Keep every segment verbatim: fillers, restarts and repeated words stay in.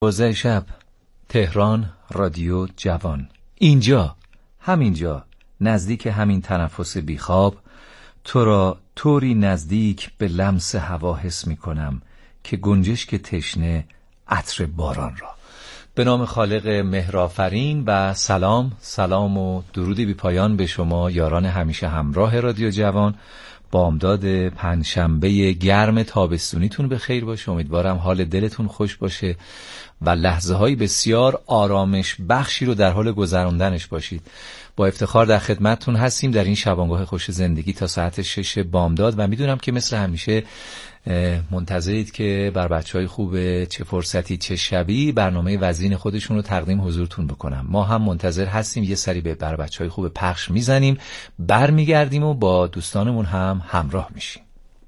دوازده شب، تهران، رادیو جوان. اینجا، همینجا، نزدیک همین تنفس بیخواب، تو را طوری نزدیک به لمس هوا حس می کنم که گنجشک تشنه عطر باران را. به نام خالق مهرآفرین و سلام سلام و درودی بی پایان به شما یاران همیشه همراه رادیو جوان. بامداد پنجشنبه گرم تابستونیتون به خیر باشه. امیدوارم حال دلتون خوش باشه و لحظه های بسیار آرامش بخشی رو در حال گذراندنش باشید. با افتخار در خدمتتون هستیم در این شبانگاه خوش زندگی تا ساعت شش بامداد و میدونم که مثل همیشه منتظرید که بر بچهای خوب چه فرصتی چه شبی برنامه وزین خودشون رو تقدیم حضورتون بکنم. ما هم منتظر هستیم، یه سری به بر بچهای خوب پخش میزنیم، برمیگردیم و با دوستانمون هم همراه میشیم.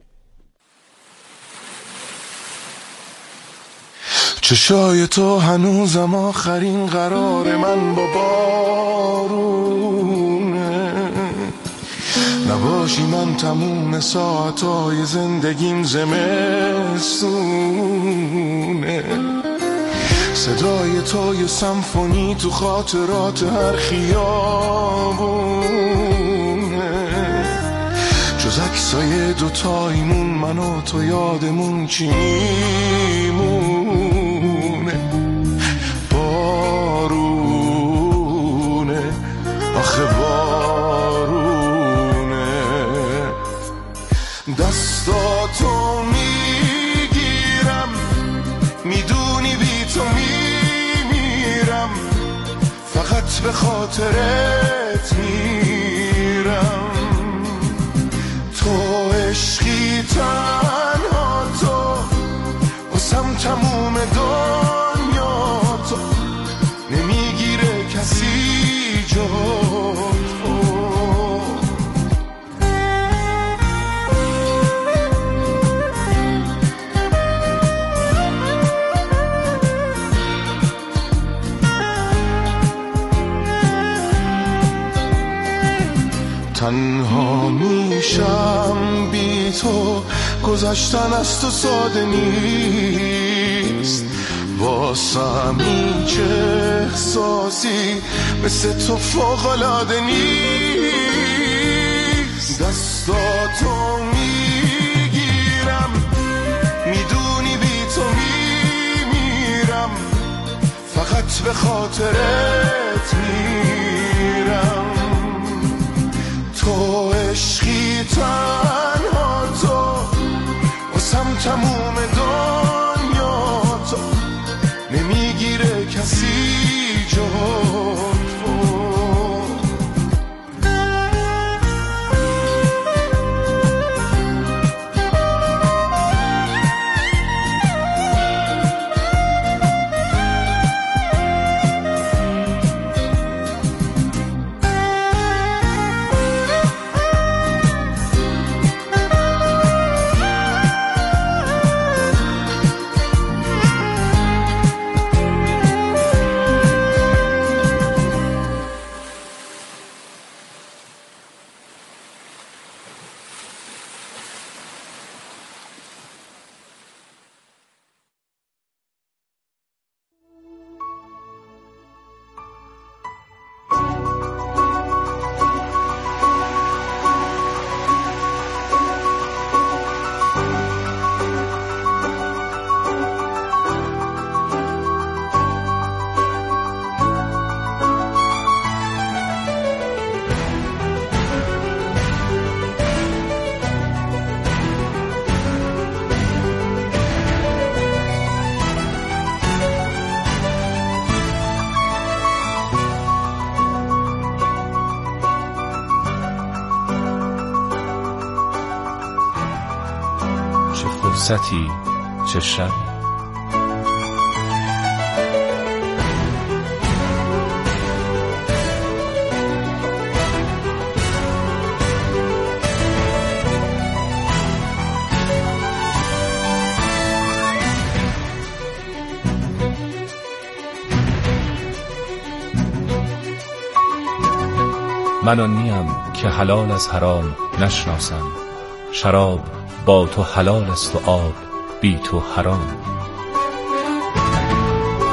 چشای تو هنوزم آخرین قرار من با بارونه، نباشی من تموم ساعتای زندگیم زمستونه. صدای تو یه سمفونی تو خاطرات هر خیابونه، جز عکسای دوتاییمون من و تو یادمون چی میمونه. بارونه آخه بارونه، دستاتو میگیرم میدونی بی تو میمیرم، فقط به خاطرت میرم. تو عشقی تنها تو واسم تموم دنیا، تو نمیگیره کسی جا تو. تنها میشم بی تو، گذشتن از تو ساده نیست، واسم هیچ احساسی مثل تو فوق‌العاده نیست. دستاتو میگیرم میدونی بی تو میمیرم، فقط به خاطرت میرم. تو عشقی تنها تو واسم تموم دنیا، تو نمیگیره کسی جا تو. فرصتی چه شب، من آن نیم که حلال از حرام نشناسم، شراب با تو حلال است و آب بی تو حرام.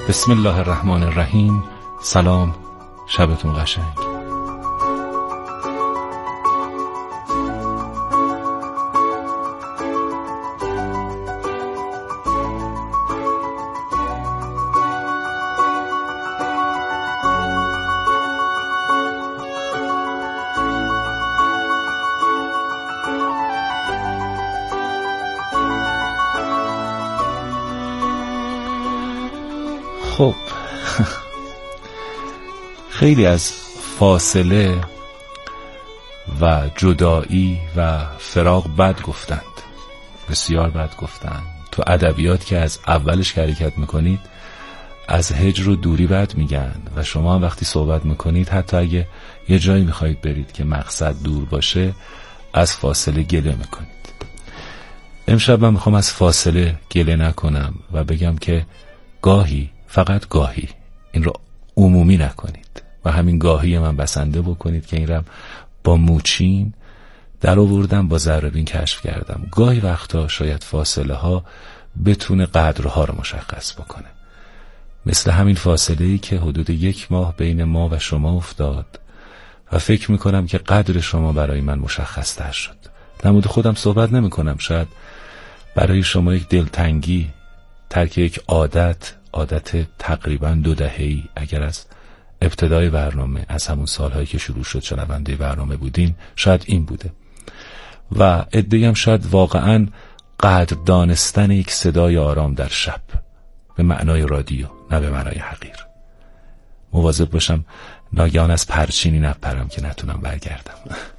بسم الله الرحمن الرحیم. سلام، شبتون قشنگ. خب خیلی از فاصله و جدایی و فراق بد گفتند، بسیار بد گفتند. تو ادبیات که از اولش که حرکت میکنید از هجر و دوری بد میگن و شما هم وقتی صحبت میکنید حتی اگه یه جایی میخواید برید که مقصد دور باشه از فاصله گله میکنید. امشب من میخوام از فاصله گله نکنم و بگم که گاهی، فقط گاهی، این رو عمومی نکنید و همین گاهی من بسنده بکنید که این رو با موچین در آوردم، با ذره‌بین کشف کردم. گاهی وقتا شاید فاصله ها بتونه قدرها رو مشخص بکنه، مثل همین فاصله‌ای که حدود یک ماه بین ما و شما افتاد و فکر میکنم که قدر شما برای من مشخص تر شد. در مورد خودم صحبت نمی کنم، شاید برای شما یک دلتنگی، ترک یک عادت، عادت تقریبا دو دهه‌ای اگر از ابتدای برنامه، از همون سالهایی که شروع شد شنونده برنامه بودین، شاید این بوده و عده‌ای هم شاید واقعا قدر دانستن یک صدای آرام در شب به معنای رادیو، نه به معنای حقیر. مواظب باشم ناگهان از پرچینی نپرم که نتونم برگردم.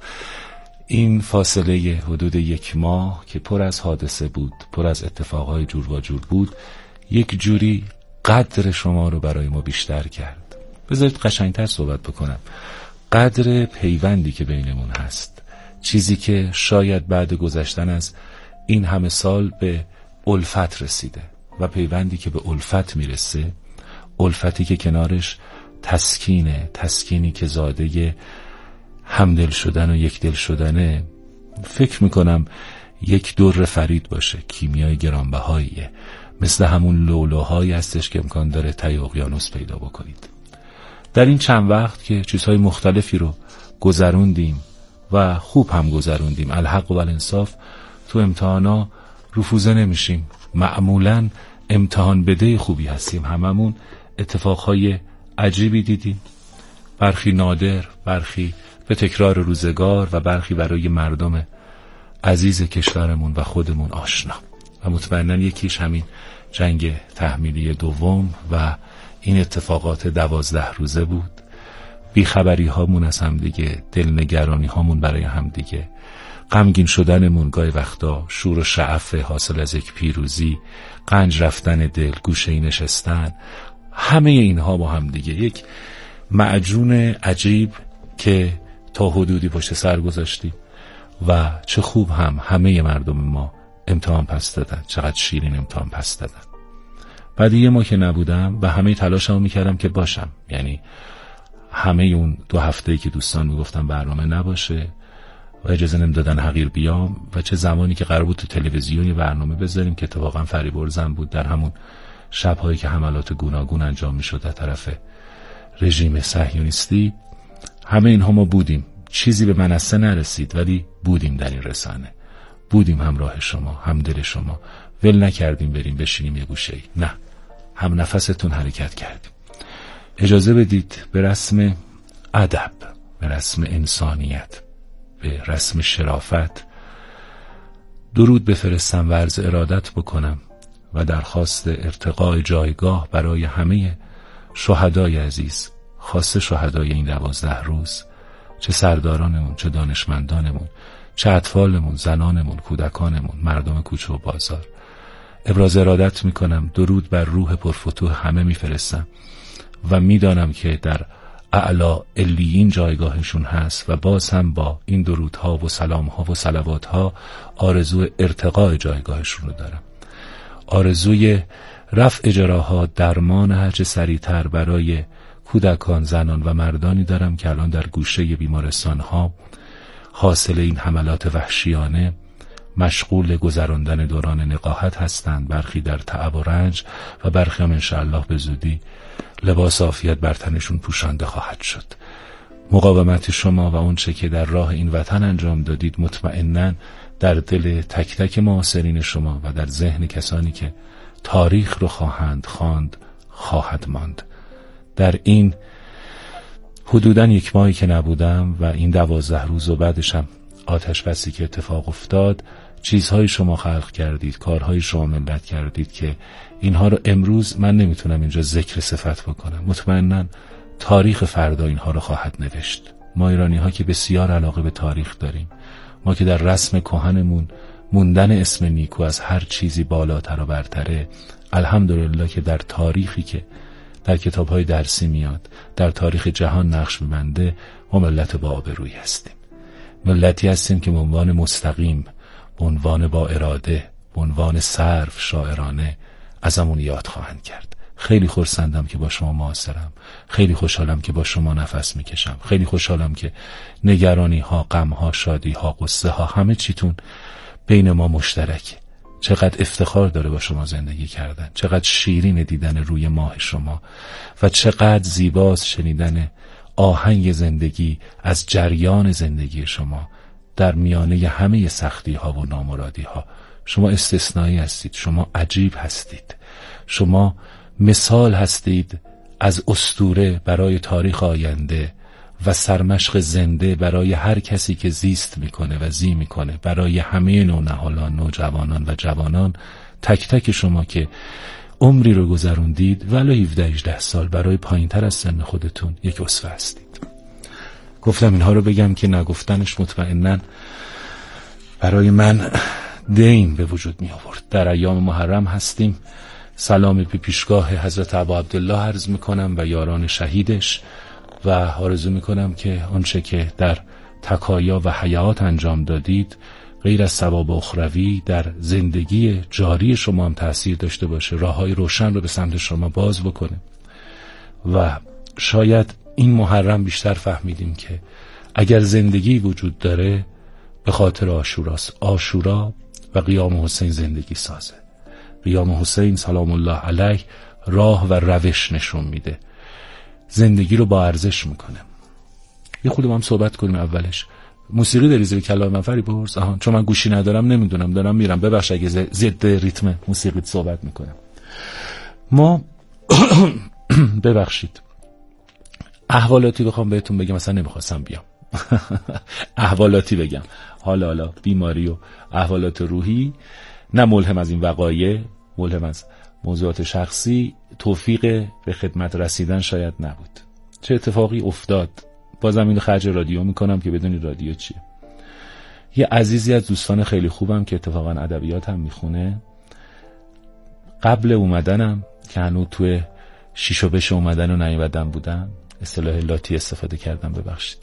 این فاصله حدود یک ماه که پر از حادثه بود، پر از اتفاقهای جور و جور بود، یک جوری قدر شما رو برای ما بیشتر کرد. بذارید قشنگتر صحبت بکنم. قدر پیوندی که بینمون هست، چیزی که شاید بعد گذشتن از این همه سال به الفت رسیده و پیوندی که به الفت میرسه، الفتی که کنارش تسکینه، تسکینی که زاده همدل شدن و یک دل شدنه، فکر میکنم یک در فرید باشه، کیمیای گرانبهاییه، مثل همون لولوهایی هستش که امکان داره ته اقیانوس پیدا بکنید. در این چند وقت که چیزهای مختلفی رو گذروندیم و خوب هم گذروندیم، الحق و الانصاف، تو امتحانا رفوزه نمیشیم، معمولا امتحان بده خوبی هستیم، هممون اتفاقهای عجیبی دیدیم، برخی نادر، برخی به تکرار روزگار و برخی برای مردم عزیز کشورمون و خودمون آشنا. و مطمئناً یکیش همین جنگ تحمیلی دوم و این اتفاقات دوازده روزه بود. بیخبری هامون از هم دیگه، دلنگرانی هامون برای هم دیگه، غمگین شدنمون گاهی وقتا، شور و شعف حاصل از یک پیروزی، قنج رفتن دل، گوشه‌ای نشستن، همه اینها با هم دیگه یک معجون عجیب که تا حدودی پشت سر گذاشتیم و چه خوب هم همه مردم ما امتحان پس دادن، چقدر شیرین امتحان پس دادن. بعد یه ما که نبودم و همه تلاشمو میکردم که باشم، یعنی همه اون دو هفته‌ای که دوستان میگفتن برنامه نباشه و اجازه نمیدادن حقیر بیام و چه زمانی که قرار بود تو تلویزیون برنامه بذاریم که اتفاقا فریبرزم بود در همون شب‌هایی که حملات گوناگون انجام میشد از طرف رژیم صهیونیستی، همه اینها ما بودیم. چیزی به منصه نرسید ولی بودیم در این رسانه، بودیم همراه شما، هم دل شما، ول نکردیم بریم بشینیم یه گوشه‌ای، نه، هم نفستون حرکت کردیم. اجازه بدید به رسم ادب، به رسم انسانیت، به رسم شرافت درود بفرستم و عرض ارادت بکنم و درخواست ارتقای جایگاه برای همه شهدای عزیز، خاصه شهدای این دوازده روز، چه سردارانمون، چه دانشمندانمون، چه اطفالمون، زنانمون، کودکانمون، مردم کوچه و بازار. ابراز ارادت میکنم، درود بر روح پرفتوح همه میفرستم و میدانم که در اعلی علیین جایگاهشون هست و باز هم با این درودها و سلامها و صلواتها آرزو ارتقای جایگاهشون رو دارم. آرزوی رفع جراحات، درمان هرچه سریعتر برای کودکان، زنان و مردانی دارم که الان در گوشه بیمارستان ها حاصل این حملات وحشیانه مشغول گذراندن دوران نقاهت هستند، برخی در تعب و رنج و برخی هم انشاءالله به زودی لباس عافیت بر تنشون پوشانده خواهد شد. مقاومت شما و اون چه که در راه این وطن انجام دادید مطمئناً در دل تک تک معاصرین شما و در ذهن کسانی که تاریخ رو خواهند خواند خواهد ماند. در این حدوداً یک ماهی که نبودم و این دوازده روز و بعدش هم آتش بسی که اتفاق افتاد، چیزهای شما خلق کردید، کارهای شما ملت کردید که اینها رو امروز من نمیتونم اینجا ذکر صفت بکنم. مطمئناً تاریخ فردا اینها رو خواهد نوشت. ما ایرانی ها که بسیار علاقه به تاریخ داریم، ما که در رسم کهنمون موندن اسم نیکو از هر چیزی بالاتر و برتره، الحمدلله که در تاریخی که در کتاب‌های درسی میاد، در تاریخ جهان نقش می‌بنده، ما ملت با آبرویی هستیم. ملتی هستیم که به عنوان مستقیم، به عنوان با اراده، به عنوان صرف شاعرانه ازمون یاد خواهند کرد. خیلی خرسندم که با شما معاصرم، خیلی خوشحالم که با شما نفس میکشم، خیلی خوشحالم که نگرانی ها، غم ها، شادی ها، قصه ها، همه چیتون بین ما مشترکه. چقدر افتخار داره با شما زندگی کردن، چقدر شیرین دیدن روی ماه شما و چقدر زیباست شنیدن آهنگ زندگی از جریان زندگی شما در میانه همه سختی ها و نامرادی ها. شما استثنایی هستید، شما عجیب هستید، شما مثال هستید از اسطوره برای تاریخ آینده و سرمشق زنده برای هر کسی که زیست میکنه و زی میکنه، برای همه نونهالان، نوجوانان و جوانان. تک تک شما که عمری رو گذروندید ولی هفده هجده سال برای پایین تر از سن خودتون یک اسوه هستید. گفتم اینها رو بگم که نگفتنش مطمئناً برای من دین به وجود می آورد. در ایام محرم هستیم. سلام به پیشگاه حضرت ابا عبدالله عرض میکنم و یاران شهیدش و آرزو میکنم که آنچه که در تکایا و حیات انجام دادید غیر از ثواب اخروی در زندگی جاری شما هم تأثیر داشته باشه، راههای روشن رو به سمت شما باز بکنه. و شاید این محرم بیشتر فهمیدیم که اگر زندگی وجود داره به خاطر عاشوراست. عاشورا و قیام حسین زندگی سازه. قیام حسین سلام الله علیه راه و روش نشون میده، زندگی رو با ارزش میکنه. یه خود با هم صحبت کنیم. اولش موسیقی داری زیر کلام من فری پرس؟ آها، چون من گوشی ندارم نمیدونم، دارم میرم، ببخش اگه ضد ریتم موسیقی صحبت میکنم. ما ببخشید احوالاتی بخوام بهتون بگم، مثلا نمیخواستم بیام احوالاتی بگم، حالا حالا بیماری و احوالات روحی، نه ملهم از این وقایع، ملهم از موضوعات شخصی، توفیق به خدمت رسیدن شاید نبود. چه اتفاقی افتاد؟ بازم اینو خرج رادیو میکنم که بدونی رادیو چیه. یه عزیزی از دوستان خیلی خوبم که اتفاقا ادبیات هم میخونه، قبل اومدنم که هنوز توی شیش و بش اومدن و نیومدن بودم، اصطلاح لاتی استفاده کردم ببخشید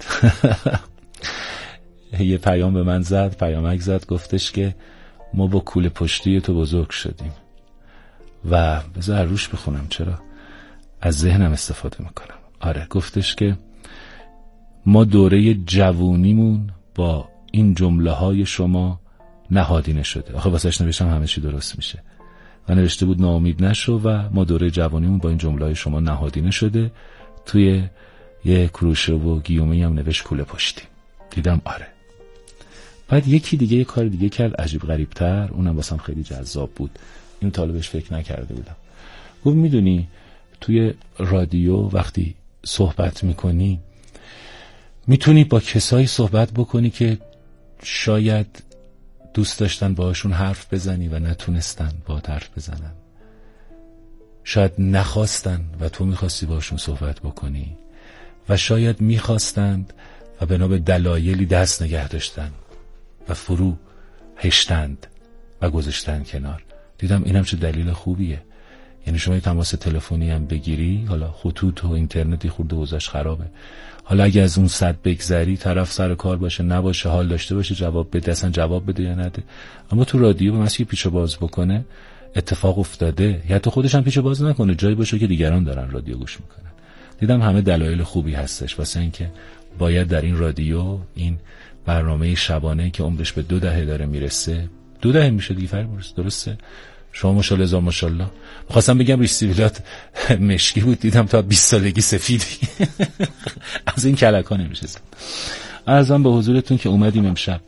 یه پیام به من زد، پیامک زد، گفتش که ما با کوله پشتی تو بزرگ شدیم و بذار روش بخونم، چرا از ذهنم استفاده میکنم. آره، گفتش که ما دوره جوونیمون با این جمله های شما نهادینه شده. آخه واسهش نوشتم همه چی درست میشه و نوشته بود ناامید نشو و ما دوره جوونیمون با این جمله های شما نهادینه شده. توی یه کروشه و گیومه هم نوشت کوله پشتی. دیدم آره. بعد یکی دیگه یه کار دیگه کرد عجیب غریب تر، اونم واسم خیلی جذاب بود، این طالبش فکر نکرده بودم. گفت میدونی توی رادیو وقتی صحبت میکنی میتونی با کسایی صحبت بکنی که شاید دوست داشتن باهاشون حرف بزنی و نتونستن با حرف بزنن، شاید نخواستن و تو میخواستی باهاشون صحبت بکنی و شاید میخواستند و بنا به دلایلی دست نگه داشتن و فرو هشتند و گذاشتن کنار. دیدم اینم چه دلیل خوبیه. یعنی شما یه تماس تلفنی هم بگیری، حالا خطوط و اینترنتی خورده اوضاعش خرابه، حالا اگه از اون صد بگذری، طرف سر کار باشه نباشه، حال داشته باشه جواب بده، اصلا جواب بده یا نده، اما تو رادیو به مسیح پیچ باز بکنه اتفاق افتاده، یا تو خودش هم پیچ باز نکنه، جایی باشه که دیگران دارن رادیو گوش میکنن. دیدم همه دلایل خوبی هستش واسه اینکه باید در این رادیو، این برنامه شبانه که عمرش به دو دهه داره میرسه، دو دهه میشه دیگه فرمورس، درسته؟ شما ماشاءالله هزار ماشاءالله. می‌خواستم بگم ریش سیبیلات مشکی بود، دیدم تا بیست سالگی سفیدی. از این کلکا نمیشه. عرضم به حضورتون که اومدیم امشب.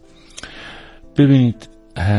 ببینید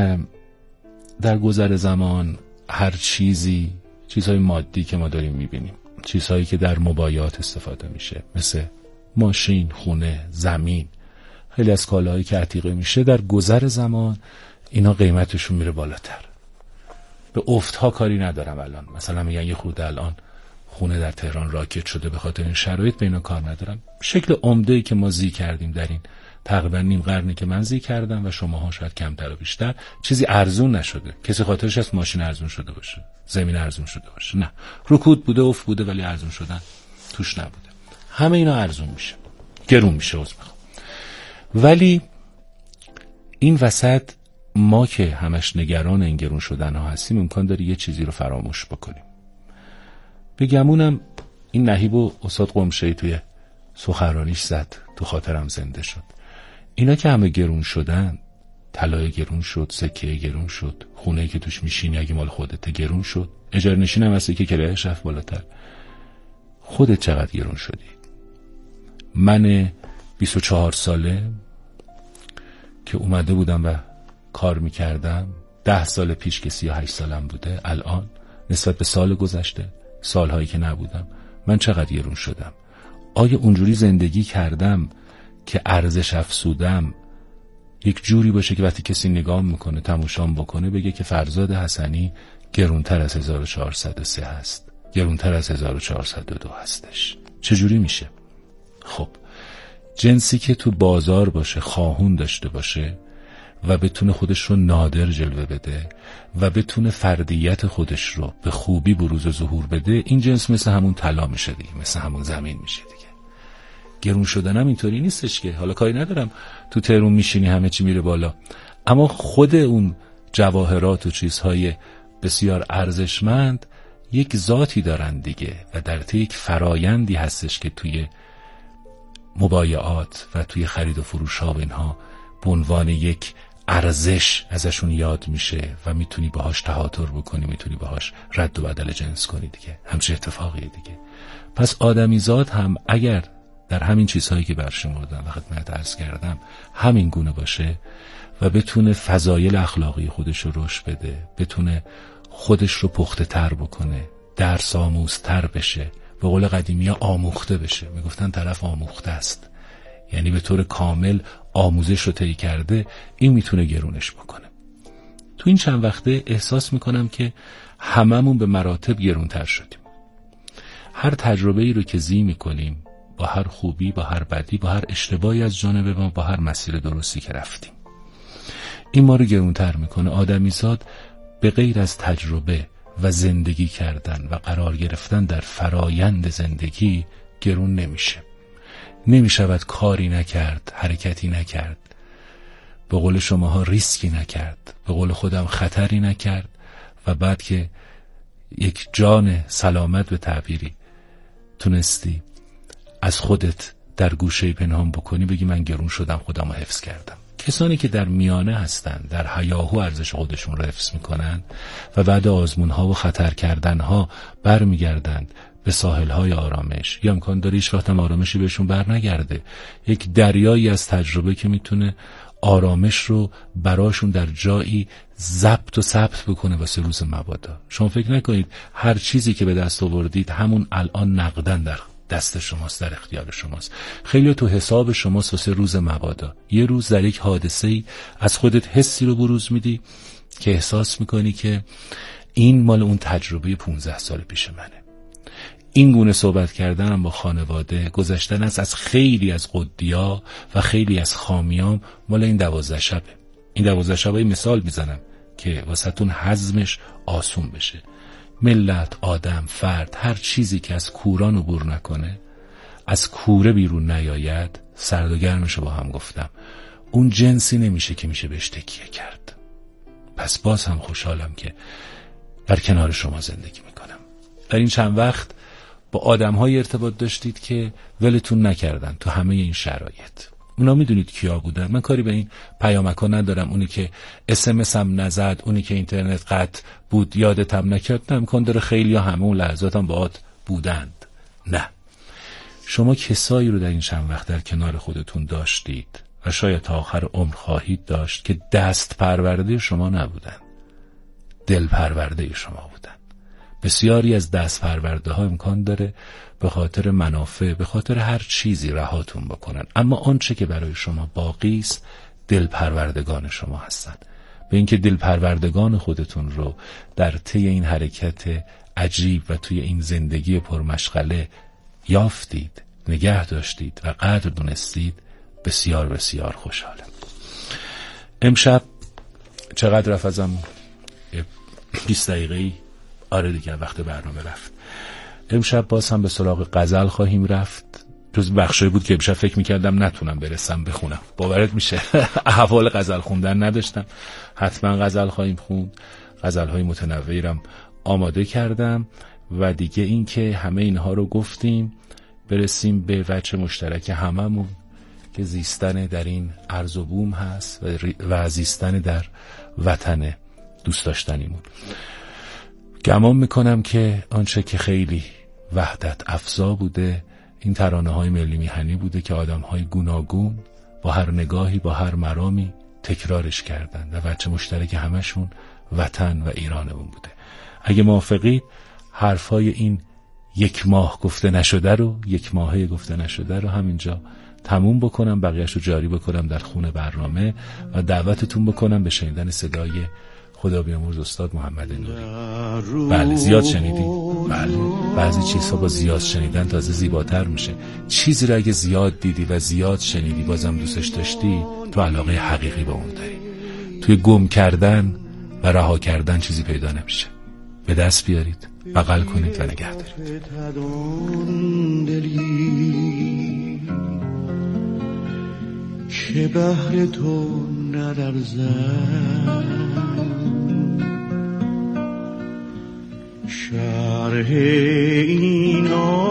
در گذر زمان هر چیزی، چیزهای مادی که ما داریم میبینیم، چیزهایی که در موبایلات استفاده میشه، مثل ماشین، خونه، زمین، خیلی از کالاهایی که عتیقه میشه، در گذر زمان اینا قیمتشون میره بالاتر. به افتها کاری ندارم الان، مثلا میگن یه خورده الان خونه در تهران راکت شده به خاطر این شرایط، به اینا کار ندارم. شکل عمده‌ای که ما زی کردیم در این تقریبا نیم قرنی که من زی کردم و شماها شاید کمتر و بیشتر، چیزی ارزون نشده. کسی خاطرش از ماشین ارزون شده باشه، زمین ارزون شده باشه؟ نه، رکود بوده، افت بوده، ولی ارزون شدن توش نبوده. همه اینا ارزون میشه، گرون میشه عذر میخوام. ولی این وسط ما که همش نگران این گرون شدن ها هستیم، امکان داره یه چیزی رو فراموش بکنیم. بگمونم این نهیب و استاد قمشه‌ای توی سخنرانیش زد، تو خاطرم زنده شد. اینا که همه گرون شدن، طلای گرون شد، سکه گرون شد، خونه‌ای که توش میشینی اگه مال خودت گرون شد، اجاره نشین هم هستی که کرایه‌اش رفت بالاتر. خودت چقدر گرون شدی؟ من بیست و چهار ساله که اومده بودم و کار میکردم، ده سال پیش که سی و هشت سالم بوده، الان نسبت به سال گذشته، سالهایی که نبودم، من چقدر گرون شدم؟ آیا اونجوری زندگی کردم که ارزش افزودم یک جوری باشه که وقتی کسی نگاه میکنه، تماشام بکنه، بگه که فرزاد حسنی گرونتر از هزار و چهارصد و سه هست، گرونتر از هزار و چهارصد و دو هستش؟ چجوری میشه؟ خب جنسی که تو بازار باشه، خواهون داشته باشه و بتونه خودش رو نادر جلوه بده و بتونه فردیت خودش رو به خوبی بروز و ظهور بده، این جنس مثل همون طلا میشه دیگه، مثل همون زمین میشه دیگه. گرون شدن هم اینطوری نیستش که حالا کاری ندارم تو تهران میشینی همه چی میره بالا، اما خود اون جواهرات و چیزهای بسیار ارزشمند یک ذاتی دارن دیگه و در طی یک فرایندی هستش که توی مبایعات و توی خرید و فروش ها و اینها به عنوان یک ارزش ازشون یاد میشه و میتونی باهاش تهاتر بکنی، میتونی باهاش رد و بدل جنس کنی دیگه، همچه اتفاقیه دیگه. پس آدمیزاد هم اگر در همین چیزهایی که برشمردم و خدمت عرض کردم همین گونه باشه و بتونه فضایل اخلاقی خودش رو رشد بده، بتونه خودش رو پخته تر بکنه، درس آموزتر بشه، به قول قدیمی ها آموخته بشه. میگفتن طرف آموخته است، یعنی به طور کامل آموزش رو طی کرده، این میتونه گرونش بکنه. تو این چند وقته احساس میکنم که هممون به مراتب گرونتر شدیم. هر تجربه ای رو که زی میکنیم، با هر خوبی، با هر بدی، با هر اشتباهی از جانب ما، با هر مسیر درستی که رفتیم، این ما رو گرونتر میکنه. آدمیزاد به غیر از تجربه و زندگی کردن و قرار گرفتن در فرایند زندگی گرون نمیشه. نمیشود کاری نکرد، حرکتی نکرد، به قول شماها ریسکی نکرد، به قول خودم خطری نکرد و بعد که یک جان سلامت به تعبیری تونستی از خودت در گوشه پنهان بکنی، بگی من گرون شدم، خودم رو حفظ کردم. کسانی که در میانه هستن، در هیاهو ارزش خودشون رو حفظ میکنن و بعد آزمون ها و خطر کردن ها بر میگردند به ساحل های آرامش، یا امکان داره هیچ وقت هم آرامشی بهشون بر نگرده، یک دریایی از تجربه که میتونه آرامش رو براشون در جایی ضبط و ثبت بکنه واسه روز مبادا. شما فکر نکنید هر چیزی که به دست آوردید همون الان نقدن در دست شماست، در اختیار شماست. خیلی تو حساب شماست واسه روز مبادا. یه روز در یک حادثه‌ای از خودت حسی رو بروز میدی که احساس میکنی که این مال اون تجربه پونزده سال پیش منه. این گونه صحبت کردنم با خانواده، گذشتن از از خیلی از قدیا و خیلی از خامیام مال این دوازده شبه. این دوازده شبه مثال میزنم که واسهتون هضمش آسون بشه. ملت، آدم، فرد، هر چیزی که از کوران عبور نکنه، از کوره بیرون نیاید، سرد و گرمشو با هم گفتم، اون جنسی نمیشه که میشه بهش تکیه کرد. پس باز هم خوشحالم که در کنار شما زندگی میکنم. در این چند وقت با آدم‌های ارتباط داشتید که ولتون نکردن تو همه این شرایط. اونا میدونید کیا بودن. من کاری به این پیامک‌ها ندارم، اونی که اس ام اس هم نزد، اونی که اینترنت قطع بود یادتم نکرد، امکان داره خیلی ها همه اون لحظات هم باهات بودند. نه، شما کسایی رو در این چند وقت در کنار خودتون داشتید و شاید تا آخر عمر خواهید داشت که دست پرورده شما نبودن، دل پرورده شما بودن. بسیاری از دست پرورده ها امکان داره به خاطر منافع، به خاطر هر چیزی رهاتون بکنن، اما آنچه که برای شما باقی است دل پروردگان شما هستن. به اینکه دل پروردگان خودتون رو در طی این حرکت عجیب و توی این زندگی پرمشغله یافتید، نگه داشتید و قدر دونستید، بسیار بسیار خوشحالم. امشب چقدر رفت ازم؟ بیست دقیقه‌ای. آره دیگه وقت برنامه رفت. امشب باز هم به سراغ غزل خواهیم رفت. جز بخشایی بود که امشب فکر میکردم نتونم برسم بخونم. باورت میشه احوال غزل خوندن نداشتم. حتما غزل خواهیم خوند. غزل‌های متنوعی رم آماده کردم و دیگه این که همه اینها رو گفتیم، برسیم به وجه مشترک هممون که زیستن در این ارض و بوم هست و زیستن در وطن دوست داشتنیمون. گمان میکنم که آنچه که خیلی وحدت افزا بوده این ترانه های ملی میهنی بوده که آدم های گوناگون با هر نگاهی، با هر مرامی تکرارش کردن و وجه مشترک همشون وطن و ایرانمون بوده. اگه موافقید حرفای این یک ماه گفته نشده رو، یک ماهه گفته نشده رو همینجا تموم بکنم، بقیهش رو جاری بکنم در خون برنامه و دعوتتون بکنم به شنیدن صدای خدا بیامرز استاد محمد نوری. بله زیاد شنیدی؟ بله، بعضی چیزها با زیاد شنیدن تازه زیباتر میشه. چیزی رو اگه زیاد دیدی و زیاد شنیدی بازم دوستش داشتی، تو علاقه حقیقی به اون داری. توی گم کردن و رها کردن چیزی پیدا نمیشه. به دست بیارید، بغل کنید و نگه دارید. که بهر تو نلرزد، شرح این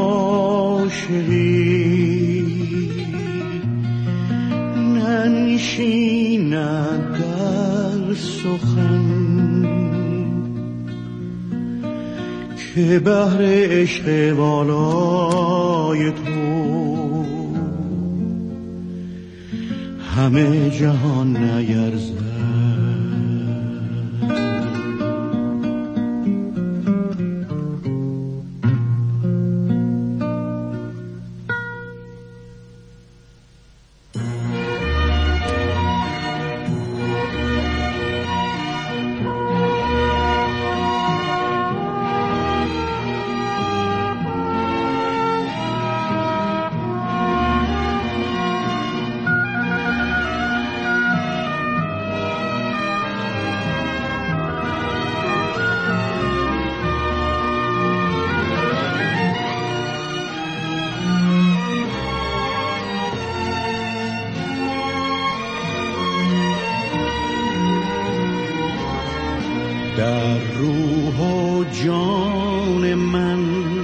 عاشقی ننشیند در سخن، که بهر عشق بالای تو همه جهان نیرزد. در روح و جان من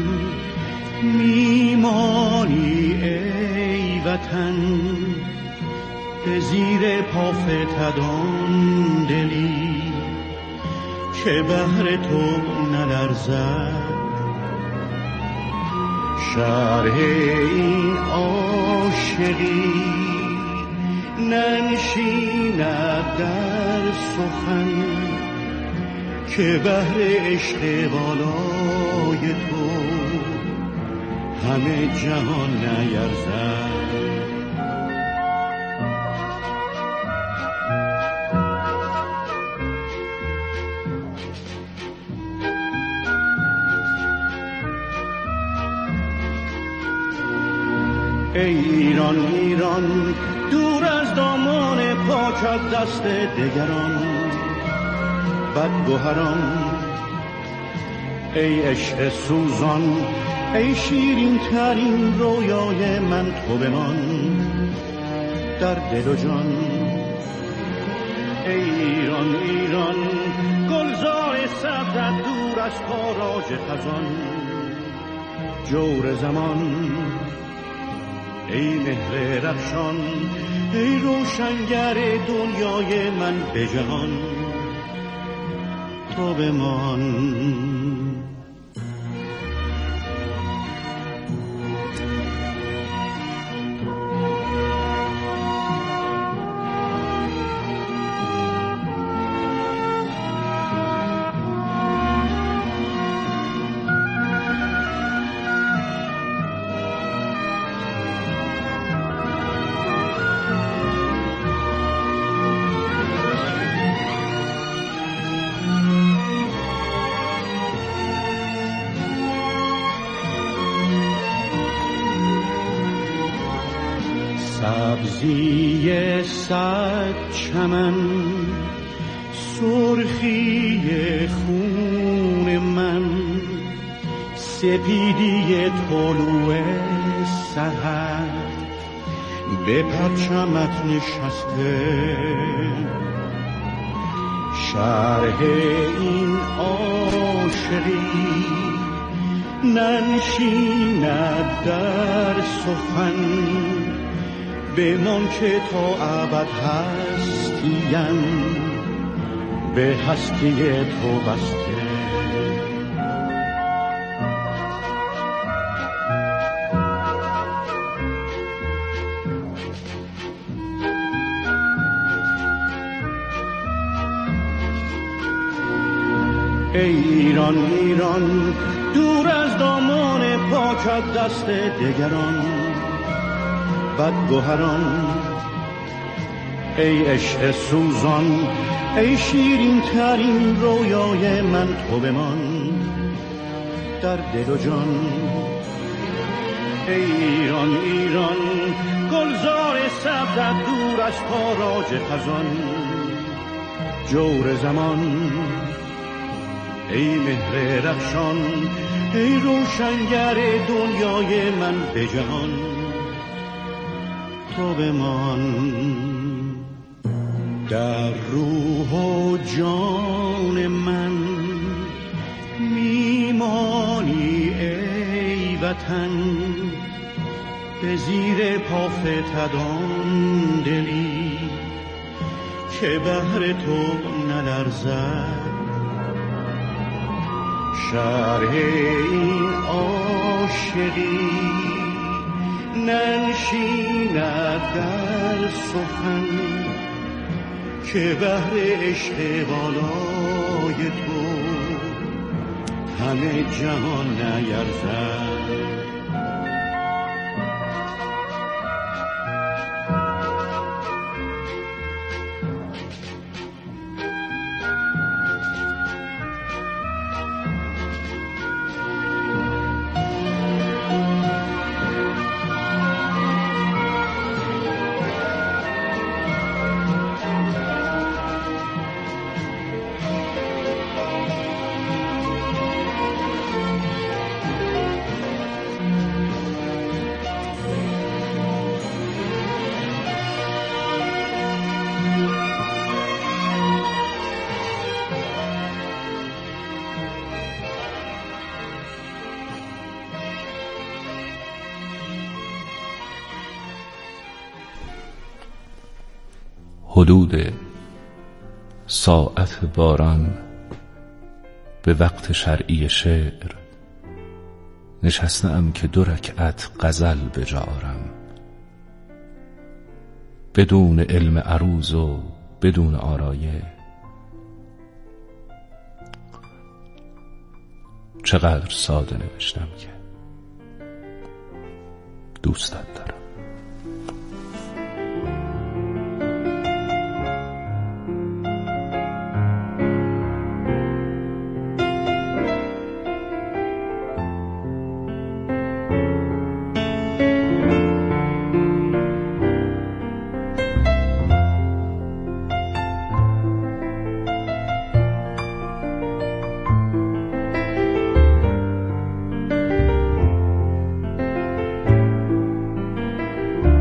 میمانی ای وطن، به زیر پا فتدان دلی که بهر تو نلرزد. شرح این عاشقی ننشیند در سخن، که بهر عشق بالای تو همه جهان نیرزد. ای ایران ایران دور از دامان پاکت دست دگران بدگوهران، ای عشق سوزان ای شیرین ترین رویای من تو بمان در دل و جان. ای ایران ایران گلزار صبرت دور از تاراج خزان، جور زمان ای مهر رخشان، ای روشنگر دنیای من به جهان، تو بمان. سبزی صد چمن، سرخی خون من، سپیدی طلوع سحر به پرچمت نشسته. شرح این عاشقی ننشیند در سخن، بمان که تا ابد هستیم به هستی تو بسته. ای ایران ایران، دور از دامان پاکت دست دگران بدگوهران. ای عشق سوزان، ای شیرین ترین رویای من، تو بمان در دل و جان. ای ایران ایران، گلزار سبزت دور از تاراج خزان جور زمان. ای مهر رخشان، ای روشنگر دنیای من به جهان، تو بمان. در روح و جان من میمانی ای وطن، به زیر پا فتدان دلی که بهر تو نلرزد. شرح این عاشقی ننشیند در سخن، که بهر عشق والای تو همه جهان نیرزد. حدود ساعت باران به وقت شرعی شعر نشستم که دو رکعت غزل به جا آرم، بدون علم عروض و بدون آرایه. چقدر ساده نوشتم که دوستت دارم.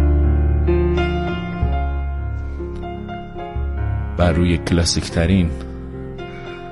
بر روی کلاسیک ترین